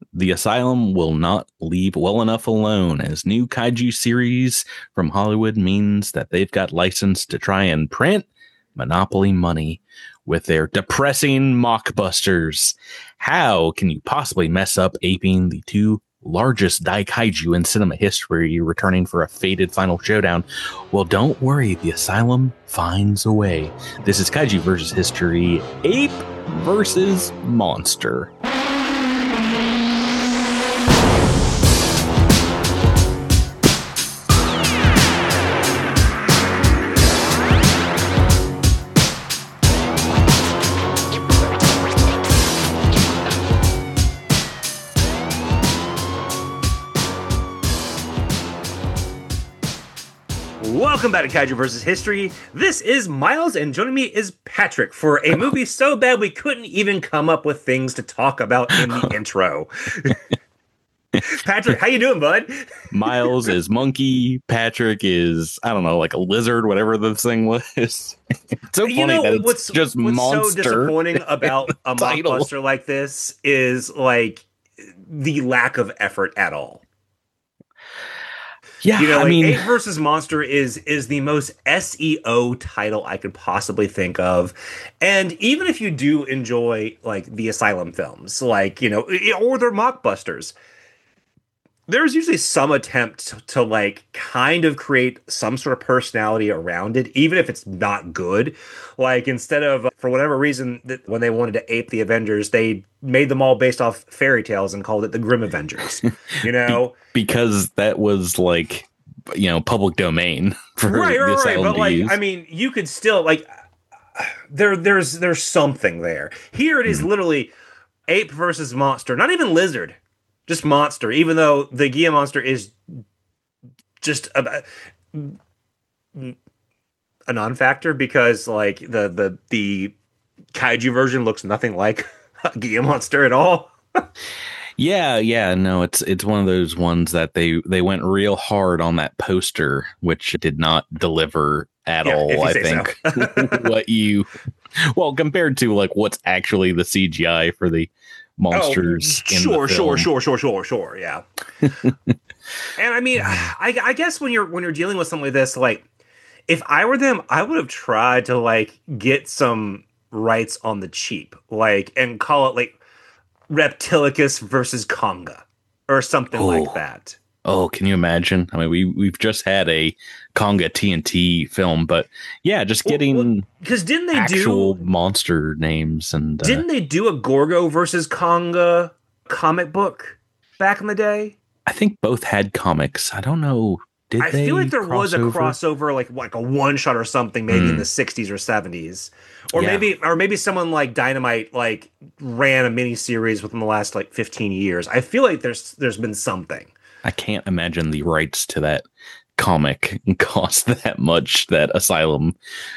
the Asylum will not leave well enough alone, as new kaiju series from Hollywood means that they've got license to try and print monopoly money with their depressing mockbusters. How can you possibly mess up aping the two largest daikaiju in cinema history, returning for a fated final showdown? Well, don't worry, the Asylum finds a way. This is Kaiju versus History, Ape versus Monster. Welcome back to Kaiju vs. History. This is Miles, and joining me is Patrick for a movie so bad we couldn't even come up with things to talk about in the intro. Patrick, how you doing, bud? Miles is monkey. Patrick is, I don't know, like a lizard, whatever the thing was. It's so funny that it's just monster. What's so disappointing about a mockbuster like this is like the lack of effort at all. Yeah, I mean, Ape versus Monster is the most SEO title I could possibly think of. And even if you do enjoy like the Asylum films, like, or their mockbusters, there's usually some attempt to like kind of create some sort of personality around it, even if it's not good. Like, instead of, for whatever reason, that when they wanted to ape the Avengers, they made them all based off fairy tales and called it the Grim Avengers, because that was like, public domain for right. But like, use. I mean, you could still like, there's something there. Here it is, literally Ape versus Monster, not even Lizard. Just Monster, even though the Gia Monster is just a non-factor, because like the kaiju version looks nothing like a Gia Monster at all. Yeah, no, it's one of those ones that they went real hard on that poster, which did not deliver at all. I think so. Compared to like what's actually the CGI for the monsters. Sure, yeah. And I mean, I guess when you're dealing with something like this, like if I were them, I would have tried to like get some rights on the cheap, like, and call it like Reptilicus versus Conga or something like that. Oh, can you imagine? I mean, we've just had a Conga TNT film, but yeah, just getting because didn't they actual monster names, and didn't they do a Gorgo versus Conga comic book back in the day? I think both had comics. I don't know. I feel like there was a crossover, like a one shot or something, maybe in the 60s or 70s, or maybe someone like Dynamite like ran a mini series within the last like 15 years. I feel like there's been something. I can't imagine the rights to that comic cost that much. That Asylum,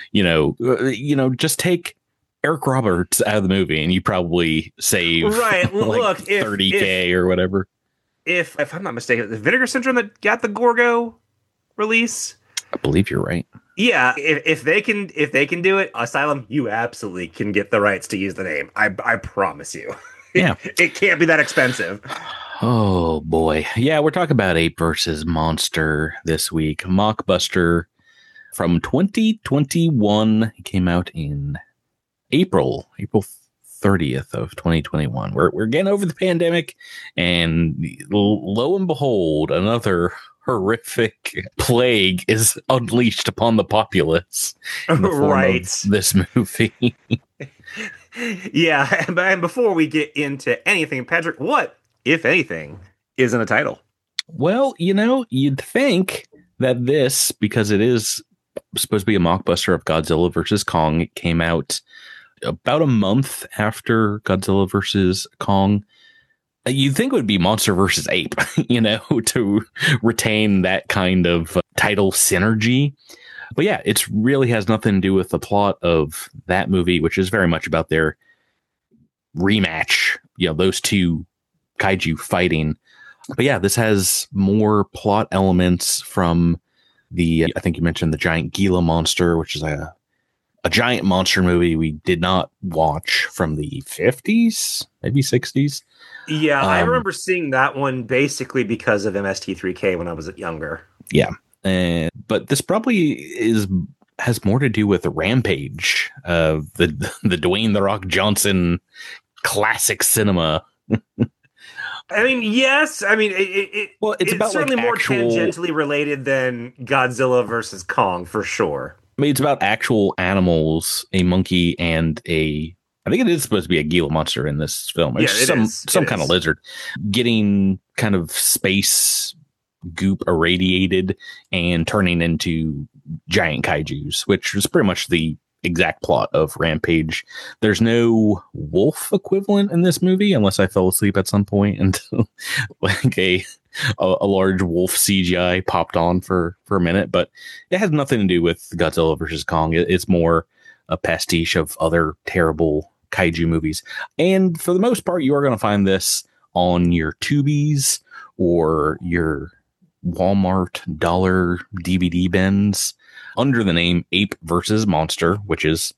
just take Eric Roberts out of the movie, and you probably save like look, $30K or whatever. If I'm not mistaken, the Vinegar Syndrome that got the Gorgo release, I believe you're right. Yeah, if they can do it, Asylum, you absolutely can get the rights to use the name. I promise you. Yeah, it can't be that expensive. Oh boy, yeah, we're talking about Ape versus Monster this week. Mockbuster from 2021. It came out in April 30th of 2021. We're getting over the pandemic, and lo and behold, another horrific plague is unleashed upon the populace in the form of this movie. Yeah, and before we get into anything, Patrick, what, if anything, is in the title? Well, you'd think that this, because it is supposed to be a mockbuster of Godzilla versus Kong, it came out about a month after Godzilla versus Kong. You'd think it would be Monster versus Ape, to retain that kind of title synergy. But yeah, it really has nothing to do with the plot of that movie, which is very much about their rematch, those two kaiju fighting. But yeah, this has more plot elements from I think you mentioned the giant Gila monster, which is a a giant monster movie we did not watch from the 50s, maybe 60s. Yeah, I remember seeing that one basically because of MST3K when I was younger. Yeah. But this probably has more to do with Rampage, the Dwayne "The Rock" Johnson classic cinema. I mean, yes. I mean, it's about certainly like more actual, tangentially related than Godzilla versus Kong, for sure. I mean, it's about actual animals, a monkey and I think it is supposed to be a Gila monster in this film. Yeah, it is. Some kind of lizard getting kind of space goop irradiated and turning into giant kaijus, which is pretty much the exact plot of Rampage. There's no wolf equivalent in this movie unless I fell asleep at some point and like a large wolf CGI popped on for a minute, but it has nothing to do with Godzilla versus Kong. It's more a pastiche of other terrible kaiju movies. And for the most part, you are going to find this on your Tubies or your Walmart dollar DVD bins under the name Ape versus Monster, which is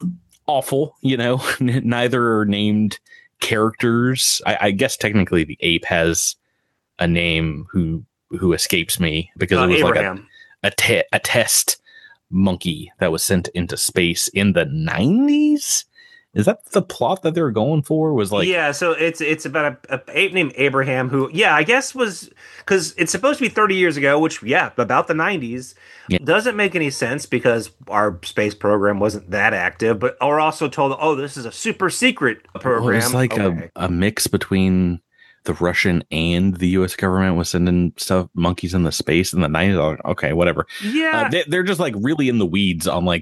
awful. You know, neither are named characters. I guess technically the ape has a name who escapes me because it was Abraham. like a test monkey that was sent into space in the 90s. Is that the plot that they were going for? Was like, yeah, so it's about a ape named Abraham who, yeah, I guess was, because it's supposed to be 30 years ago, which, yeah, about the 90s. Yeah. Doesn't make any sense because our space program wasn't that active, but we're also told, oh, this is a super secret program. Well, it's like a mix between the Russian and the U.S. government was sending monkeys into space in the 90s. Okay, whatever. Yeah. They're just like really in the weeds on like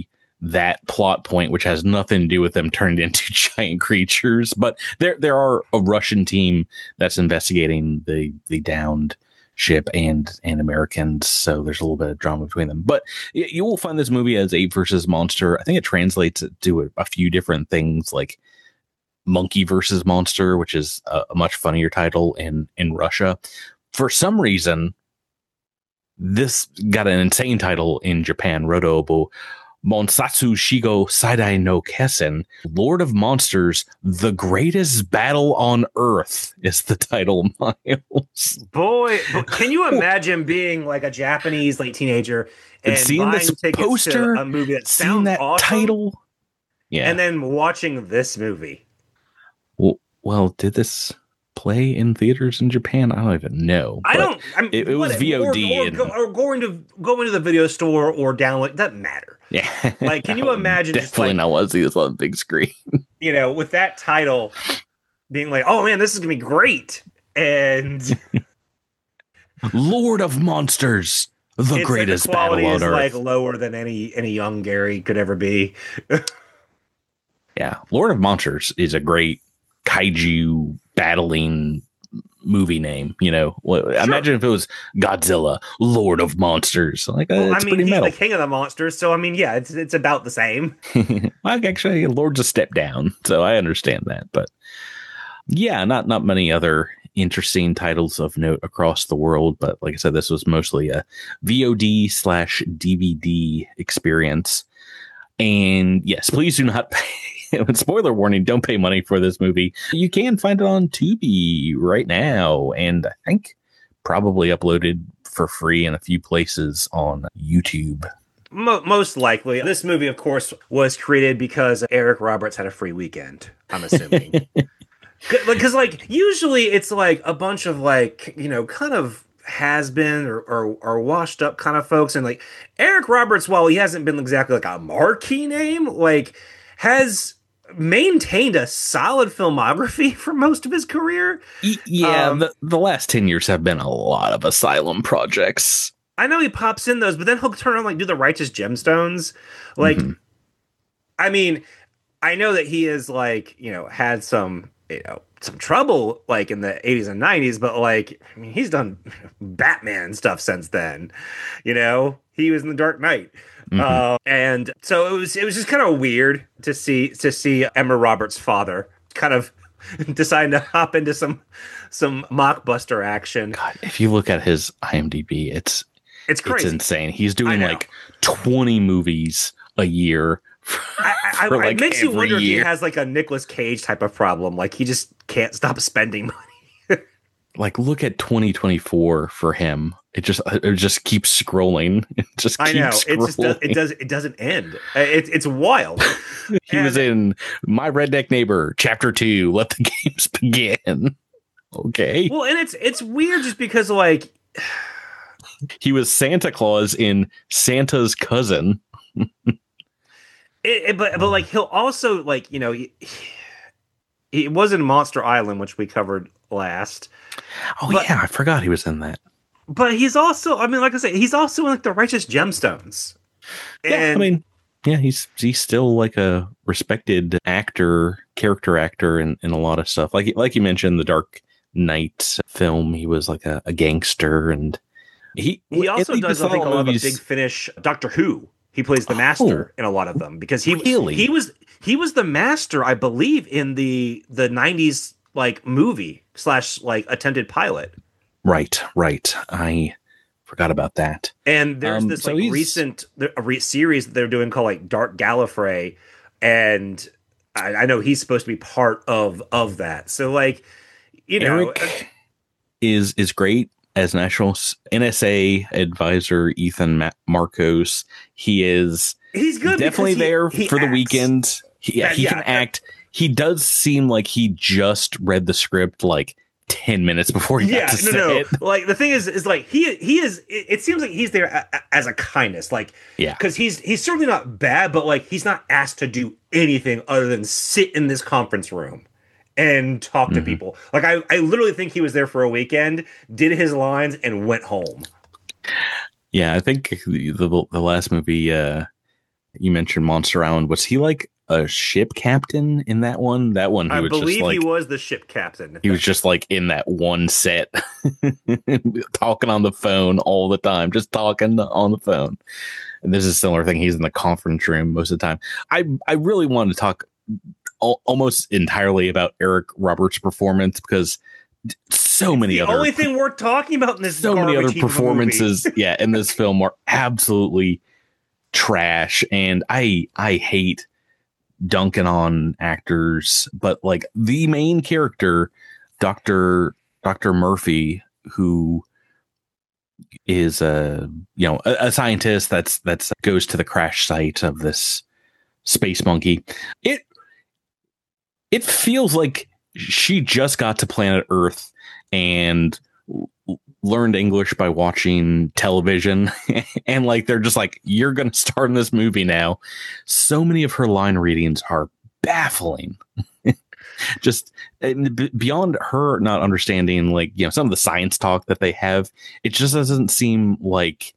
that plot point, which has nothing to do with them turned into giant creatures. But there are a Russian team that's investigating the downed ship and Americans, so there's a little bit of drama between them. But you will find this movie as Ape versus Monster. I think it translates to a few different things, like Monkey versus Monster, which is a much funnier title in Russia. For some reason, this got an insane title in Japan, Rodoobo Monsatsu Shigo Saidai no Kessen, Lord of Monsters, The Greatest Battle on Earth is the title, Miles. Boy, can you imagine being like a Japanese like teenager and seeing buying this tickets poster, to a movie that seeing sounds that awesome, title, yeah, and then watching this movie? Well, did this play in theaters in Japan? I don't even know. It was VOD or going to the video store or download. Doesn't matter. Yeah, like, can you imagine? Definitely not want to see this on the big screen. You know, with that title, being like, "Oh man, this is gonna be great," and Lord of Monsters, the greatest battle on Earth. Like lower than any young Gary could ever be. Yeah, Lord of Monsters is a great kaiju battling movie name. You know, sure. Imagine if it was Godzilla, Lord of Monsters. Like, it's pretty he's metal. The king of the monsters, so I mean, yeah, it's about the same. Actually, Lord's a step down, so I understand that. But yeah, not many other interesting titles of note across the world. But like I said, this was mostly a VOD/DVD experience. And yes, please do not pay. Spoiler warning, don't pay money for this movie. You can find it on Tubi right now, and I think probably uploaded for free in a few places on YouTube. Most likely. This movie, of course, was created because Eric Roberts had a free weekend, I'm assuming. Because, like, usually it's like a bunch of, like, you know, kind of has been or washed up kind of folks. And, like, Eric Roberts, while he hasn't been exactly like a marquee name, like, has maintained a solid filmography for most of his career. Yeah, the last 10 years have been a lot of asylum projects. I know he pops in those, but then he'll turn around like do the Righteous Gemstones. Like, I mean, I know that he has like, you know, had some, you know, some trouble like in the 80s and 90s, but like, I mean, he's done Batman stuff since then. You know, he was in The Dark Knight. And so it was just kind of weird to see Emma Roberts' father kind of decide to hop into some mockbuster action. God, if you look at his IMDb, it's crazy. It's insane. He's doing like 20 movies a year. It makes you wonder year. if he has like a Nicolas Cage type of problem. Like he just can't stop spending money. Like, look at 2024 for him. It just keeps scrolling. It just keeps scrolling. It doesn't end. It's wild. He was in My Redneck Neighbor, Chapter 2. Let the games begin. Okay. Well, and it's weird just because like he was Santa Claus in Santa's Cousin. But like he'll also like he was in Monster Island, which we covered last. Oh yeah, I forgot he was in that. But he's also, I mean, like I said, he's also in like The Righteous Gemstones. Yeah, I mean, yeah, he's still like a respected character actor in a lot of stuff. Like you mentioned, the Dark Knight film, he was like a gangster, and he also does I think a lot of Big Finish Doctor Who. He plays the Master in a lot of them because he was the Master, I believe, in the 90s like movie / like attempted pilot. Right. I forgot about that. And there's this like recent series that they're doing called like Dark Gallifrey, and I know he's supposed to be part of that. So like, Eric is great as National NSA advisor Ethan Marcos. He's good. Definitely there for the weekend. He can act. He does seem like he just read the script like 10 minutes before he got to say it. Like the thing is like he is. It seems like he's there as a kindness, like because he's certainly not bad, but like he's not asked to do anything other than sit in this conference room and talk to people. Like I literally think he was there for a weekend, did his lines, and went home. Yeah, I think the last movie you mentioned, Monster Island, was he like a ship captain in that one? That one, I believe he was the ship captain. He was just like in that one set, talking on the phone all the time, just talking on the phone. And this is a similar thing. He's in the conference room most of the time. I really wanted to talk almost entirely about Eric Roberts' performance because so many other only thing worth talking about in this so many other performances in this film are absolutely trash, and I hate dunking on actors, but like the main character, Dr. Murphy, who is a scientist that's goes to the crash site of this space monkey. It feels like she just got to planet Earth and learned English by watching television, and like they're just like, you're gonna star in this movie now. So many of her line readings are baffling. Just beyond her not understanding, like, some of the science talk that they have, it just doesn't seem like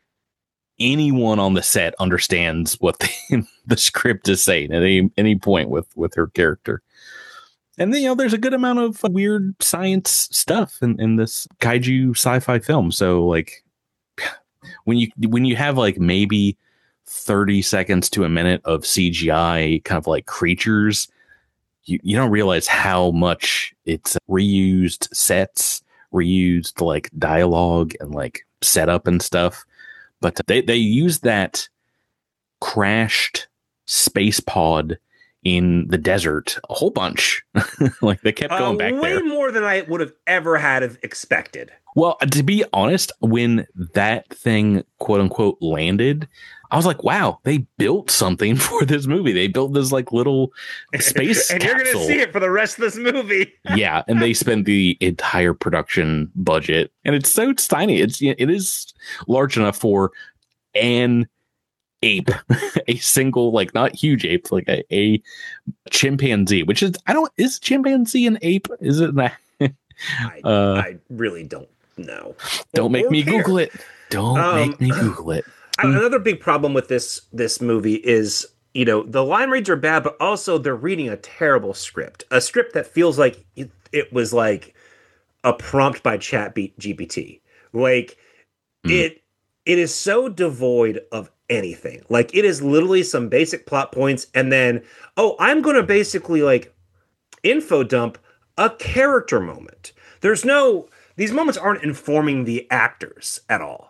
anyone on the set understands what the script is saying at any point with her character. And then, there's a good amount of weird science stuff in this kaiju sci-fi film. So like when you have like maybe 30 seconds to a minute of CGI kind of like creatures, you don't realize how much it's reused sets, reused like dialogue and like setup and stuff. But they use that crashed space pod in the desert a whole bunch. Like they kept going back way there. More than I would have ever had expected. Well, to be honest, when that thing quote unquote landed, I was like, wow, they built something for this movie. They built this like little space and capsule. You're going to see it for the rest of this movie. Yeah, and they spent the entire production budget, and it's tiny. It is large enough for an ape, a single, like not huge ape, like a chimpanzee, which is chimpanzee an ape? Is it not? I really don't know. Don't make me Google it. Don't make me Google it. Another big problem with this movie is, the line reads are bad, but also they're reading a terrible script, a script that feels like it was like a prompt by ChatGPT. Like it is so devoid of anything. Like it is literally some basic plot points, and then I'm going to basically like info dump a character moment. These moments aren't informing the actors at all.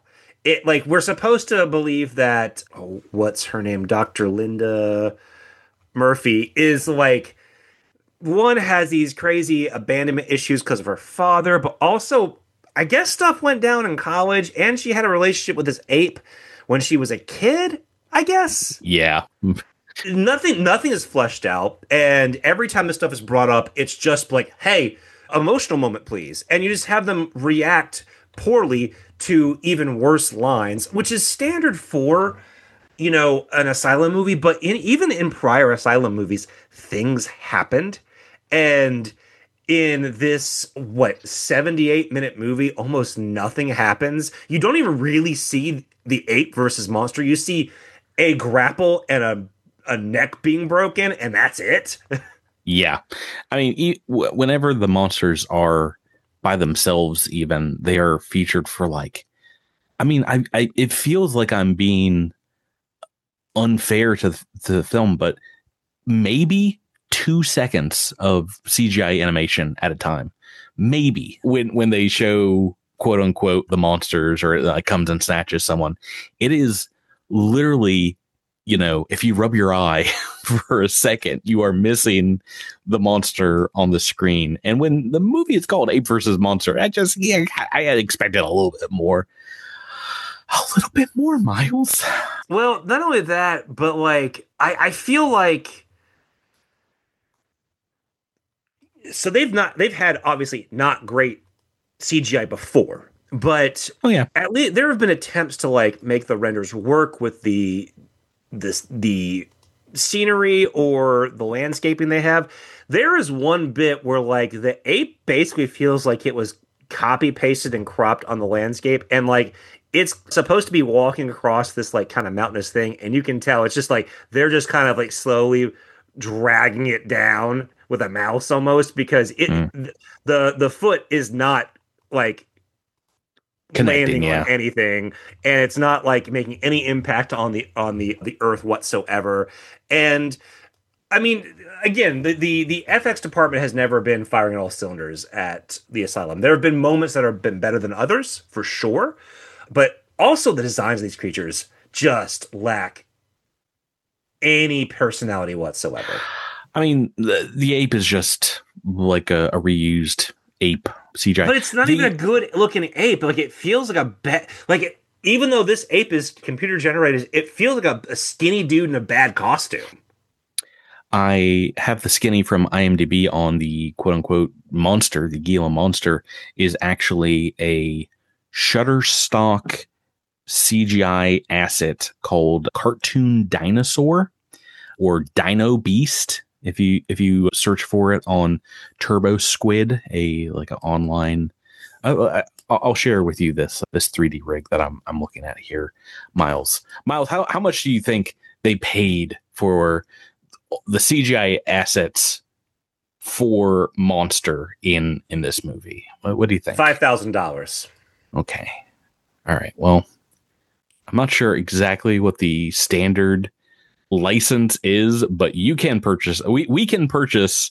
it like we're supposed to believe that what's her name, Dr. Linda Murphy is like one has these crazy abandonment issues because of her father, but also I guess stuff went down in college and she had a relationship with this ape when she was a kid, I guess. Yeah. Nothing is fleshed out, and every time this stuff is brought up, it's just like, hey, emotional moment, please. And you just have them react poorly to even worse lines, which is standard for an asylum movie, but even in prior asylum movies, things happened. And in this, 78-minute movie, almost nothing happens. You don't even really see the ape versus monster. You see a grapple and a neck being broken, and that's it. Yeah. I mean, whenever the monsters are by themselves, even, they are featured for like, I mean, it feels like I'm being unfair to the film, but maybe 2 seconds of CGI animation at a time. Maybe when they show quote unquote the monsters, or it like comes and snatches someone, it is literally, if you rub your eye for a second, you are missing the monster on the screen. And when the movie is called Ape versus Monster, I had expected a little bit more. A little bit more, Miles. Well, not only that, but like I feel like so they've had obviously not great CGI before, but Oh yeah, at least there have been attempts to like make the renders work with the scenery or the landscaping they have. There is one bit where like the ape basically feels like it was copy pasted and cropped on the landscape, and like it's supposed to be walking across this like kind of mountainous thing, and you can tell it's just like they're just kind of like slowly dragging it down with a mouse almost, because the foot is not like connecting, landing yeah, on anything, and it's not like making any impact on the earth whatsoever. And I mean, again, the FX department has never been firing on all cylinders at the asylum. There have been moments that have been better than others, for sure, but also the designs of these creatures just lack any personality whatsoever. I mean, the ape is just like a reused ape CGI. But it's not even a good looking ape. Like it feels like even though this ape is computer generated, it feels like a skinny dude in a bad costume. I have the skinny from IMDb on the quote unquote monster. The Gila monster is actually a Shutterstock CGI asset called Cartoon Dinosaur, or Dino Beast. If you search for it on Turbo Squid, an online, I'll share with you this 3D rig that I'm looking at here, Miles. How much do you think they paid for the CGI assets for Monster in this movie? What do you think? $5,000. Okay, all right. Well, I'm not sure exactly what the standard license is, but you can purchase. We can purchase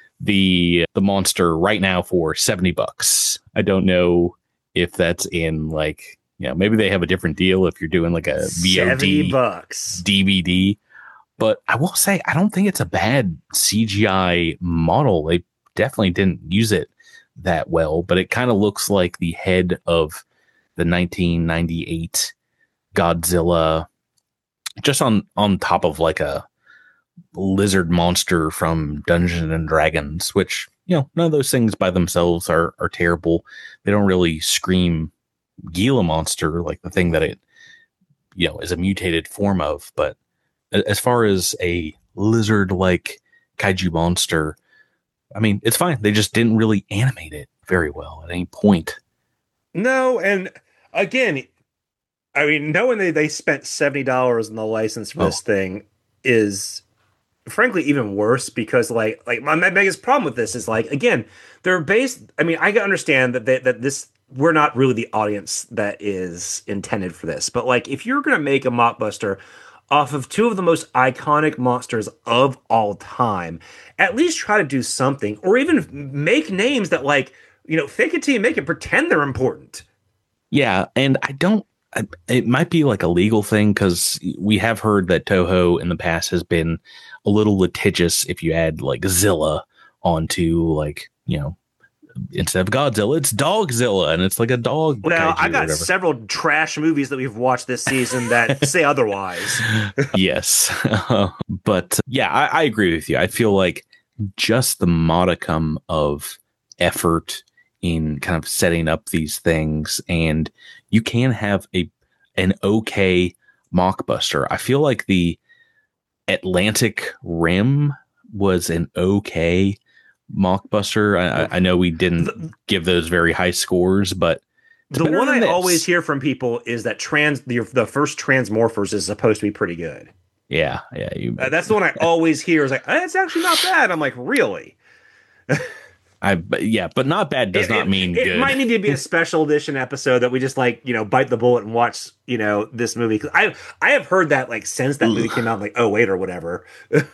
the monster right now for $70. I don't know if that's in like, maybe they have a different deal if you're doing like a VOD $70 DVD. But I will say, I don't think it's a bad CGI model. They definitely didn't use it that well, but it kind of looks like the head of the 1998 Godzilla, just on top of like a lizard monster from Dungeons and Dragons, which, none of those things by themselves are terrible. They don't really scream Gila monster like the thing that it, is a mutated form of. But as far as a lizard like kaiju monster, I mean, it's fine. They just didn't really animate it very well at any point. No, and again, I mean, knowing they spent $70 on the license for this thing is frankly even worse, because like my biggest problem with this is like, again, they're based. I mean, I can understand that this, we're not really the audience that is intended for this, but like if you're gonna make a mockbuster off of two of the most iconic monsters of all time, at least try to do something, or even make names that like, fake it till you make it, pretend they're important. Yeah, and I don't it might be like a legal thing, because we have heard that Toho in the past has been a little litigious if you add like Zilla onto, like, instead of Godzilla, it's Dogzilla, and it's like a dog. Well, I got several trash movies that we've watched this season that say otherwise. Yes. But yeah, I agree with you. I feel like just the modicum of effort in kind of setting up these things, and you can have an okay mockbuster. I feel like the Atlantic Rim was an okay mockbuster. I know we didn't give those very high scores, but the one I always hear from people is that the first Transmorphers is supposed to be pretty good. Yeah. That's the one I always hear. Is like, it's actually not bad. I'm like, really? But not bad does not mean good. It might need to be a special edition episode that we just like, bite the bullet and watch, this movie. Cause I have heard that like since that movie came out, like 2008 or whatever.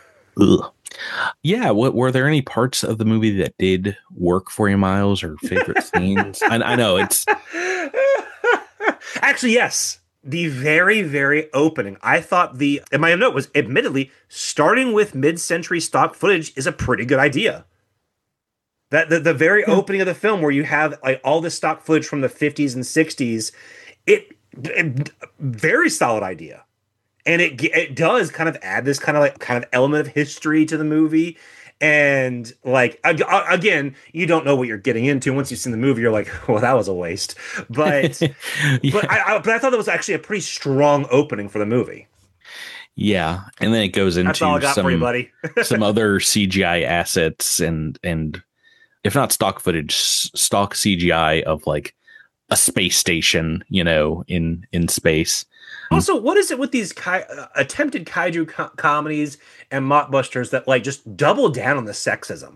Yeah. What were there any parts of the movie that did work for you, Miles, or favorite scenes? I know it's actually, yes. The very, very opening. I thought and my note was, admittedly, starting with mid-century stock footage is a pretty good idea. That the very opening of the film, where you have like all this stock footage from the 50s and 60s, it very solid idea, and it does kind of add this kind of element of history to the movie. And like again, you don't know what you're getting into once you've seen the movie. You're like, well, that was a waste. But but I thought that was actually a pretty strong opening for the movie. Yeah, and then it goes into That's all I got for you, buddy. some other CGI assets and if not stock footage, stock CGI of like a space station, in space. Also, what is it with these attempted kaiju comedies and mockbusters that like just double down on the sexism?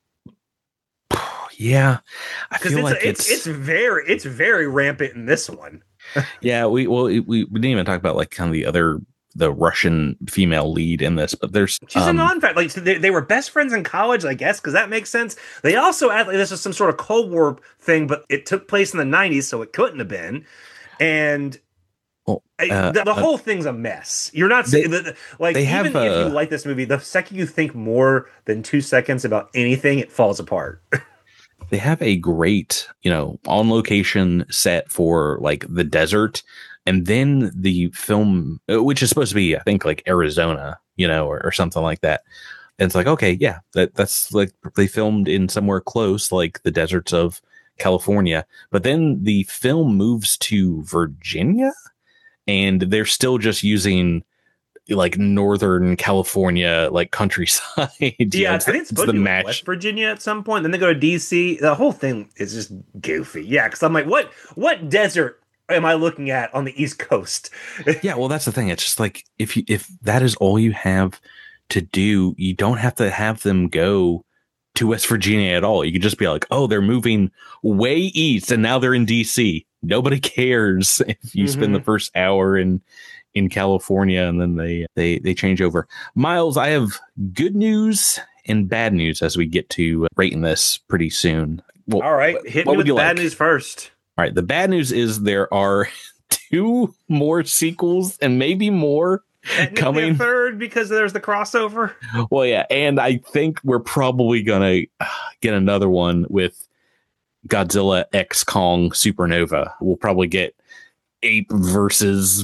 Yeah, I feel like it's very rampant in this one. Yeah, we didn't even talk about like kind of the Russian female lead in this, but there's she's a non-fact. Like they were best friends in college, I guess, because that makes sense. They also add like this is some sort of Cold War thing, but it took place in the 90s, so it couldn't have been. And the whole thing's a mess. You're not saying like even if you like this movie, the second you think more than 2 seconds about anything, it falls apart. They have a great, on location set for like the desert. And then the film, which is supposed to be, I think, like Arizona, or something like that. And it's like, okay, yeah, that's like they filmed in somewhere close, like the deserts of California. But then the film moves to Virginia, and they're still just using like Northern California, like countryside. Yeah, I think it's supposed to be West Virginia at some point. Then they go to DC. The whole thing is just goofy. Yeah, because I'm like, what desert am I looking at on the East Coast? Yeah, well, that's the thing. It's just like if that is all you have to do, you don't have to have them go to West Virginia at all. You could just be like, oh, they're moving way east, and now they're in DC. Nobody cares if you spend the first hour in California and then they change over. Miles, I have good news and bad news as we get to rating this pretty soon. Well, all right, hit me with the bad news first. All right, the bad news is there are 2 more sequels and maybe more coming. A third because there's the crossover. Well, yeah, and I think we're probably gonna get another one with Godzilla X Kong Supernova. We'll probably get Ape versus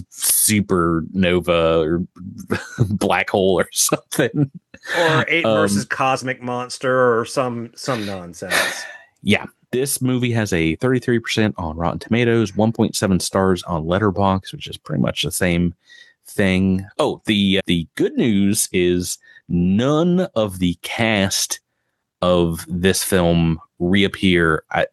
Supernova or Black Hole or something, or Ape versus Cosmic Monster or some nonsense. Yeah. This movie has a 33% on Rotten Tomatoes, 1.7 stars on Letterboxd, which is pretty much the same thing. Oh, the good news is none of the cast of this film reappear. I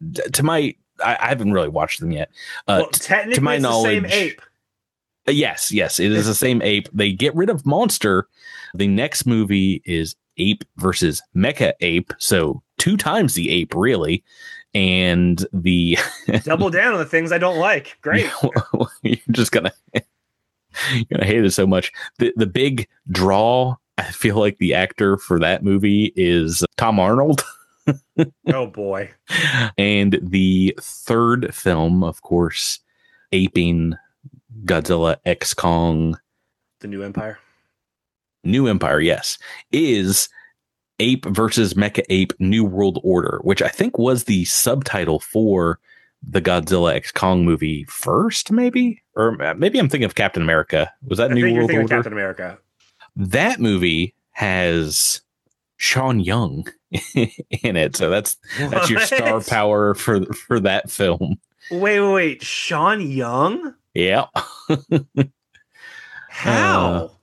haven't really watched them yet. Technically, to my knowledge, the same ape. Yes, it is the same ape. They get rid of Monster. The next movie is Ape versus Mecha Ape, so 2 times the ape, really. And the double down on the things I don't like. Great. You're just gonna hate it so much. The big draw, I feel like the actor for that movie is Tom Arnold. Oh boy. And the third film, of course, aping Godzilla X Kong, The New Empire. New Empire, yes, is Ape versus Mecha Ape New World Order, which I think was the subtitle for the Godzilla X Kong movie first, maybe? Or maybe I'm thinking of Captain America. Was that I New think you're World thinking Order? of Captain America. That movie has Sean Young in it, so that's your star What? power for that film. Wait. Sean Young? Yeah. How?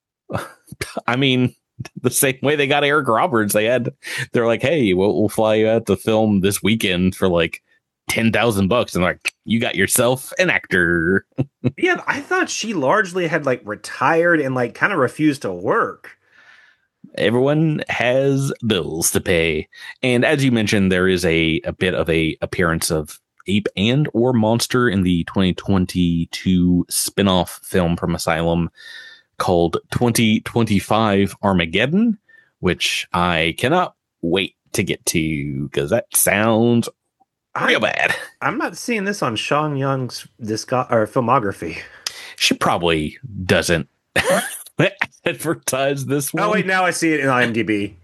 I mean, the same way they got Eric Roberts, they're like, hey, we'll fly you out to film this weekend for like $10,000, and like, you got yourself an actor. Yeah, I thought she largely had like retired and like kind of refused to work. Everyone has bills to pay, and as you mentioned, there is a bit of a appearance of Ape and or Monster in the 2022 spin-off film from Asylum called 2025 Armageddon, which I cannot wait to get to because that sounds real bad. I'm not seeing this on Sean Young's filmography. She probably doesn't advertise this one. Oh wait, now I see it in IMDb.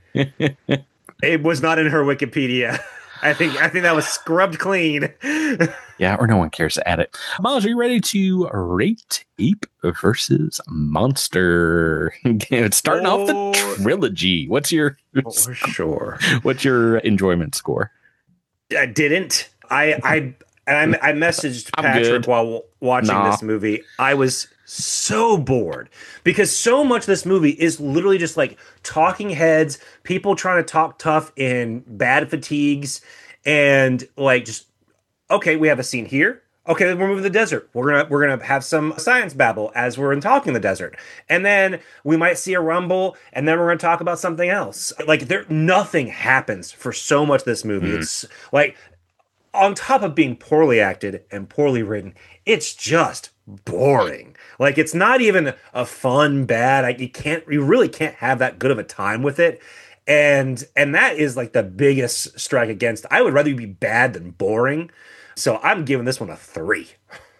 It was not in her Wikipedia. I think that was scrubbed clean. Yeah, or no one cares to add it. Miles, are you ready to rate Ape versus Monster? It's starting off the trilogy. What's your sure? What's your enjoyment score? I didn't. I messaged Patrick while watching this movie. I was so bored because so much of this movie is literally just like talking heads, people trying to talk tough in bad fatigues, and like just okay, we have a scene here. Okay, we're moving to the desert. We're gonna have some science babble as we're talking in the desert, and then we might see a rumble, and then we're gonna talk about something else. Like nothing happens for so much of this movie. It's like on top of being poorly acted and poorly written, it's just boring. Like it's not even a fun bad. You really can't have that good of a time with it. And that is like the biggest strike against. I would rather be bad than boring. So I'm giving this one a 3.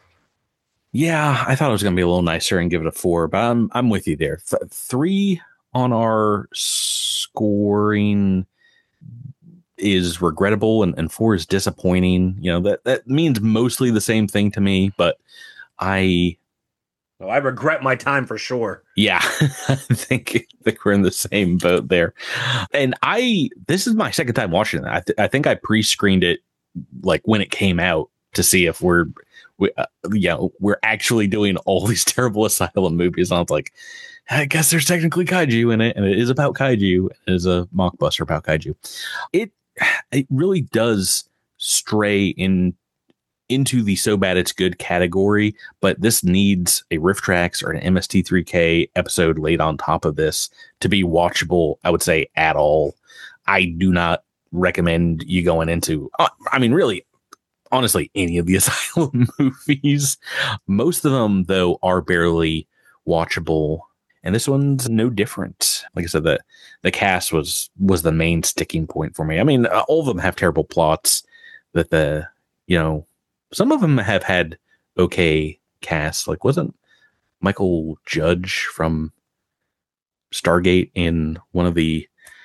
Yeah, I thought it was going to be a little nicer and give it a 4, but I'm with you there. 3 on our scoring is regrettable, and 4 is disappointing. You know, that means mostly the same thing to me, but I regret my time for sure. Yeah, I think we're in the same boat there. And this is my second time watching it. I think I pre-screened it like when it came out to see if we're actually doing all these terrible Asylum movies. And I was like, I guess there's technically kaiju in it, and it is about kaiju. It is a mockbuster about kaiju. It really does stray into the so bad it's good category, but this needs a Riff Tracks or an MST3K episode laid on top of this to be watchable, I would say, at all. I do not recommend you going into, really, honestly, any of the Asylum movies. Most of them, though, are barely watchable, and this one's no different. Like I said, the cast was the main sticking point for me. I mean, all of them have terrible plots that some of them have had okay casts. Like, wasn't Michael Judge from Stargate in one of the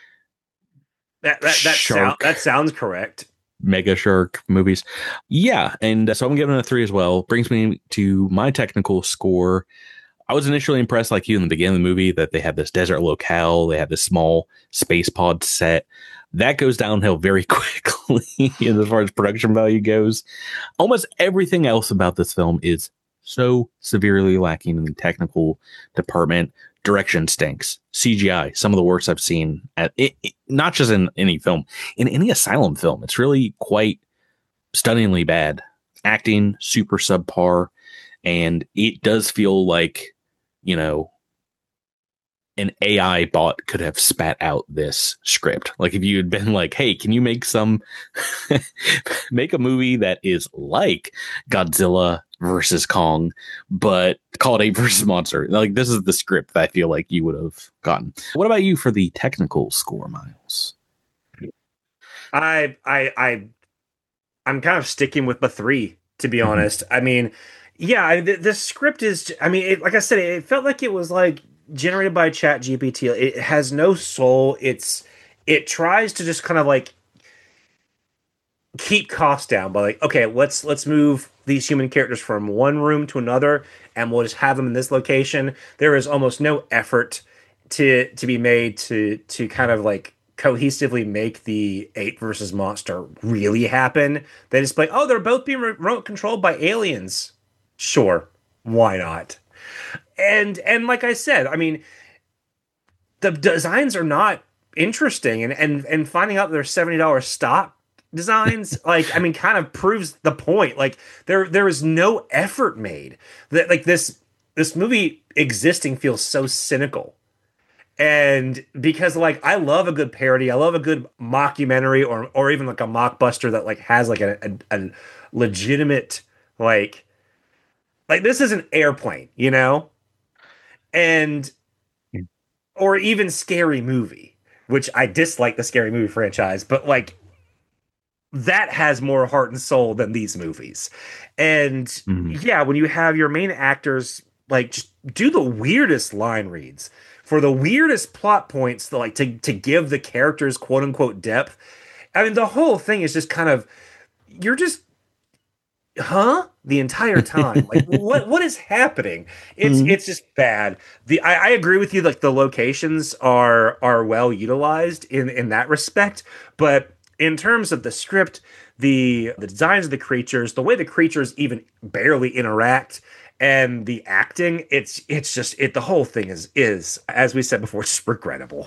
that sounds correct. Mega Shark movies? Yeah, and so I'm giving it a 3 as well. Brings me to my technical score. I was initially impressed, like you, in the beginning of the movie, that they had this desert locale, they had this small space pod set. That goes downhill very quickly as far as production value goes. Almost everything else about this film is so severely lacking in the technical department. Direction stinks. CGI, some of the worst I've seen. Not just in any film, in any Asylum film. It's really quite stunningly bad. Acting, super subpar. And it does feel like, an AI bot could have spat out this script. Like if you had been like, hey, can you make make a movie that is like Godzilla versus Kong, but call it Ape versus Monster. Like this is the script that I feel like you would have gotten. What about you for the technical score, Miles? I'm kind of sticking with the 3. to be Mhm. honest. I mean, yeah, the script is, I mean, like I said, it felt like it was like generated by Chat GPT. It has no soul. It tries to just kind of like keep costs down by like, okay, let's move these human characters from one room to another, and we'll just have them in this location. There is almost no effort to be made to kind of like cohesively make the ape versus monster really happen. They just like, oh, they're both being remote controlled by aliens. Sure, why not? And like I said, I mean, the designs are not interesting, and finding out they're $70 stock designs, like, I mean, kind of proves the point. Like, there is no effort made. That, like, this movie existing feels so cynical. And because, like, I love a good parody, I love a good mockumentary, or even like a mockbuster that like has like a legitimate, like this is an Airplane, you know? And or even Scary Movie, which I dislike the Scary Movie franchise, but like that has more heart and soul than these movies. And Mhm. yeah, when you have your main actors like just do the weirdest line reads for the weirdest plot points to give the characters quote unquote depth. I mean, the whole thing is just kind of you're just the entire time. Like what is happening? Mhm. It's just bad. I agree with you, like the locations are well utilized in that respect, but in terms of the script, the designs of the creatures, the way the creatures even barely interact, and the acting, it's just the whole thing is as we said before, just regrettable.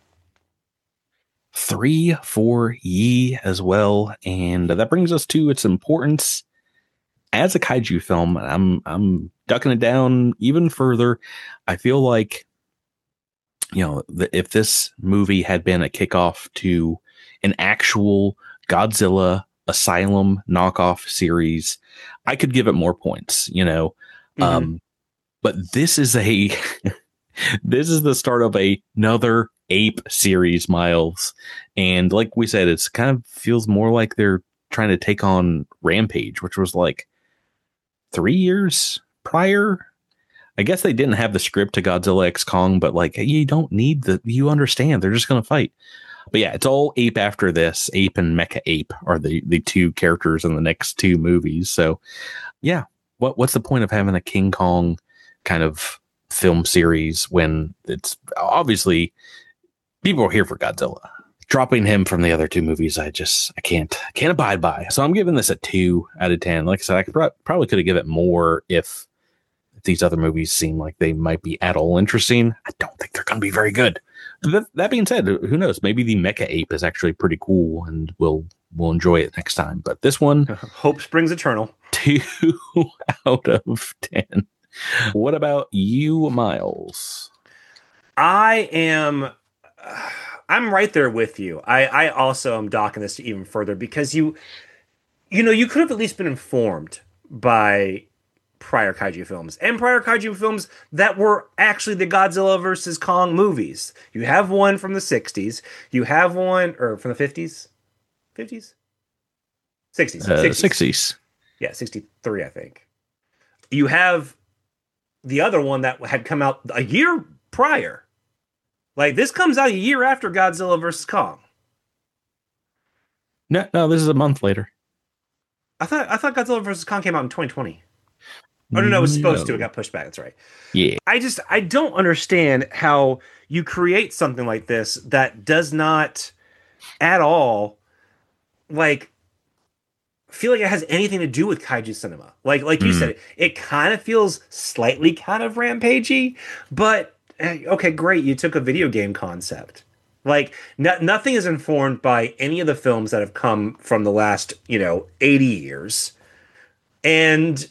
Three for Yi as well, and that brings us to its importance as a kaiju film. I'm ducking it down even further. I feel like, if this movie had been a kickoff to an actual Godzilla Asylum knockoff series, I could give it more points. Hmm. Um, but this is a this is the start of another ape series, Miles. And like we said, it's kind of feels more like they're trying to take on Rampage, which was like 3 years prior. I guess they didn't have the script to Godzilla X Kong, but like you don't need you understand. They're just going to fight. But yeah, it's all ape after this. Ape and Mecha Ape are the two characters in the next two movies. So yeah, what's the point of having a King Kong kind of film series when it's obviously people are here for Godzilla? Dropping him from the other two movies, I can't abide by. So I'm giving this a 2 out of 10. Like I said, I probably could have given it more if these other movies seem like they might be at all interesting. I don't think they're going to be very good. That being said, who knows? Maybe the Mecha Ape is actually pretty cool, and we'll enjoy it next time. But this one, Hope springs eternal. 2 out of 10. What about you, Miles? I am. I'm right there with you. I also am docking this even further because you could have at least been informed by prior kaiju films and prior kaiju films that were actually the Godzilla versus Kong movies. You have one from the 60s. You have one or from the 50s, 50s, 60s, 60s. 60s. Yeah, 63, I think. You have the other one that had come out a year prior. Like this comes out a year after Godzilla versus Kong. No, this is a month later. I thought Godzilla versus Kong came out in 2020. Oh no, it was supposed to. It No. got pushed back. That's right. Yeah. I don't understand how you create something like this that does not at all like feel like it has anything to do with kaiju cinema. Like you Mm. said, it kind of feels slightly kind of rampagey, but okay, great. You took a video game concept. Like nothing is informed by any of the films that have come from the last 80 years, and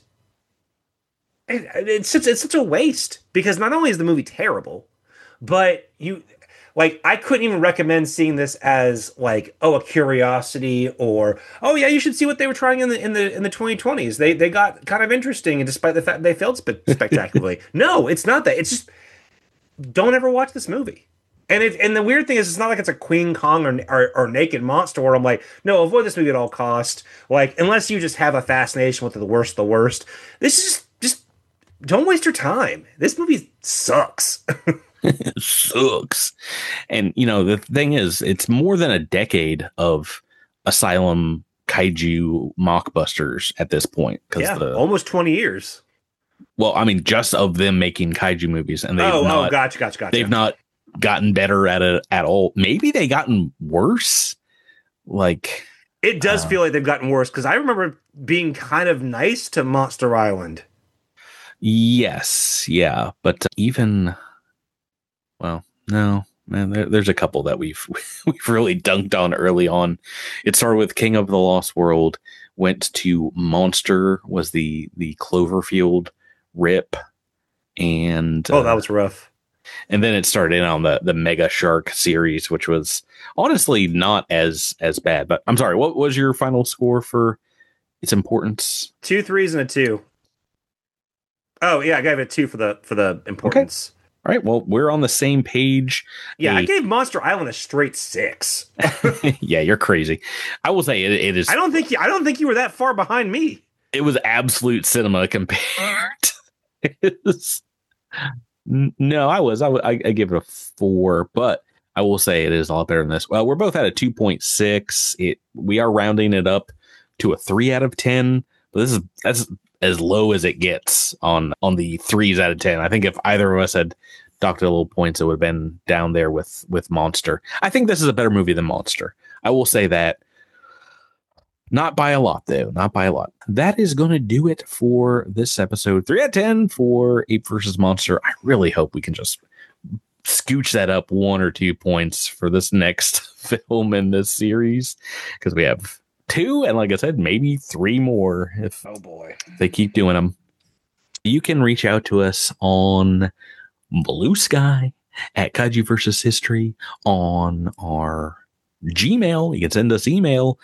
it's such a waste because not only is the movie terrible, but I couldn't even recommend seeing this as like, oh, a curiosity, or oh yeah, you should see what they were trying in the 2020s. They got kind of interesting, and despite the fact they failed spectacularly. No, it's not that. It's just don't ever watch this movie. And the weird thing is, it's not like it's a Queen Kong or Naked Monster where I'm like, no, avoid this movie at all cost. Like, unless you just have a fascination with the worst of the worst. This is just don't waste your time. This movie sucks. It sucks. And, you know, the thing is, it's more than a decade of Asylum kaiju mockbusters at this point. Yeah, almost 20 years. Well, I mean, just of them making kaiju movies. And gotcha. They've not gotten better at it at all. Maybe they gotten worse. Like, it does feel like they've gotten worse, because I remember being kind of nice to Monster Island. Yes, yeah, but even, well, no, man, there's a couple that we've really dunked on early on. It started with King of the Lost World, went to Monster, was the Cloverfield rip, and that was rough. And then it started in on the Mega Shark series, which was honestly not as bad. But I'm sorry, what was your final score for its importance? 2 3s and a 2. Oh yeah, I gave it a 2 for the importance. Okay. All right, well, we're on the same page. Yeah, I gave Monster Island a straight 6. Yeah, you're crazy. I will say it is. I don't think you were that far behind me. It was absolute cinema compared. No, I give it a 4, but I will say it is a lot better than this. Well, we're both at a 2.6. We are rounding it up to a 3 out of 10, but that's as low as it gets on the 3s out of 10. I think if either of us had docked a little points, it would have been down there with Monster. I think this is a better movie than Monster. I will say that. Not by a lot, though. Not by a lot. That is going to do it for this episode. 3 out of 10 for Ape vs. Monster. I really hope we can just scooch that up 1 or 2 points for this next film in this series, because we have 2, and like I said, maybe 3 more if they keep doing them. You can reach out to us on Blue Sky at Kaiju vs. History, on our Gmail. You can send us email,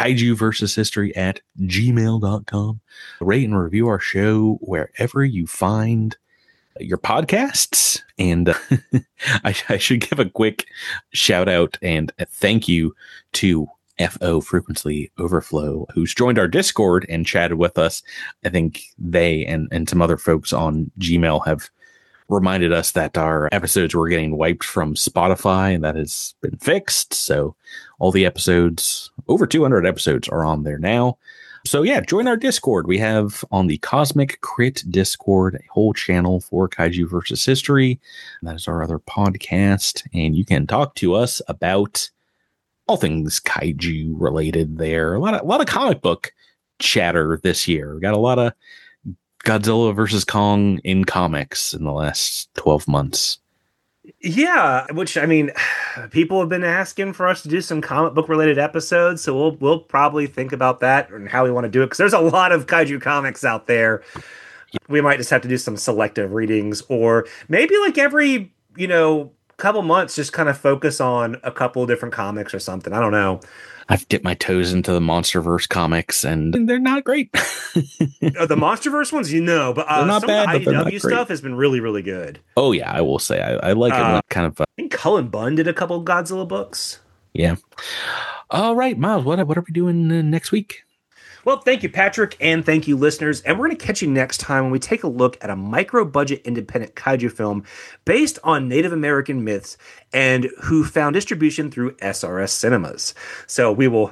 kaijuversushistory@gmail.com. Rate and review our show wherever you find your podcasts. And I should give a quick shout out and a thank you to FO Frequency Overflow, who's joined our Discord and chatted with us. I think they and some other folks on Gmail have reminded us that our episodes were getting wiped from Spotify, and that has been fixed. So all the episodes, over 200 episodes, are on there now. So yeah, join our Discord. We have on the Cosmic Crit Discord a whole channel for Kaiju vs. History. That is our other podcast, and you can talk to us about all things kaiju related there. A lot of comic book chatter this year. We got a lot of Godzilla versus Kong in comics in the last 12 months. Yeah, which, I mean, people have been asking for us to do some comic book related episodes, so we'll probably think about that and how we want to do it, because there's a lot of kaiju comics out there. We might just have to do some selective readings, or maybe like every, couple months, just kind of focus on a couple of different comics or something. I don't know. I've dipped my toes into the Monsterverse comics, and they're not great. The Monsterverse ones, but not some bad, of the IDW stuff has been really, really good. Oh yeah, I will say I like it. Kind of. I think Cullen Bunn did a couple Godzilla books. Yeah. All right, Miles. What are we doing next week? Well, thank you, Patrick, and thank you, listeners. And we're going to catch you next time when we take a look at a micro-budget independent kaiju film based on Native American myths and who found distribution through SRS Cinemas. So we will...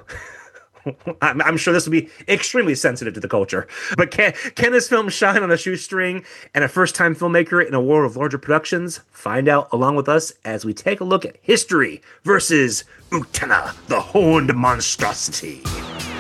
I'm sure this will be extremely sensitive to the culture. But can this film shine on a shoestring and a first-time filmmaker in a world of larger productions? Find out along with us as we take a look at history versus Utena, the horned monstrosity.